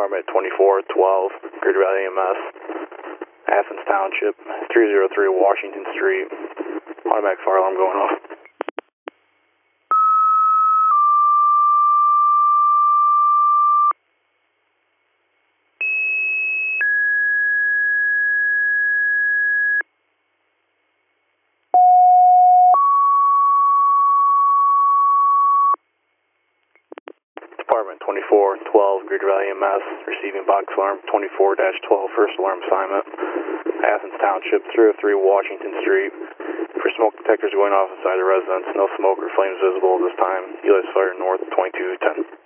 Department 2412, Greater Valley EMS, Athens Township, 303 Washington Street. Automatic fire alarm going off. Department 2412, Greater Valley EMS, receiving box alarm 24-12, first alarm assignment. Athens Township, 303 Washington Street. For smoke detectors going off inside the residence, no smoke or flames visible at this time. Elias Fire North 2210.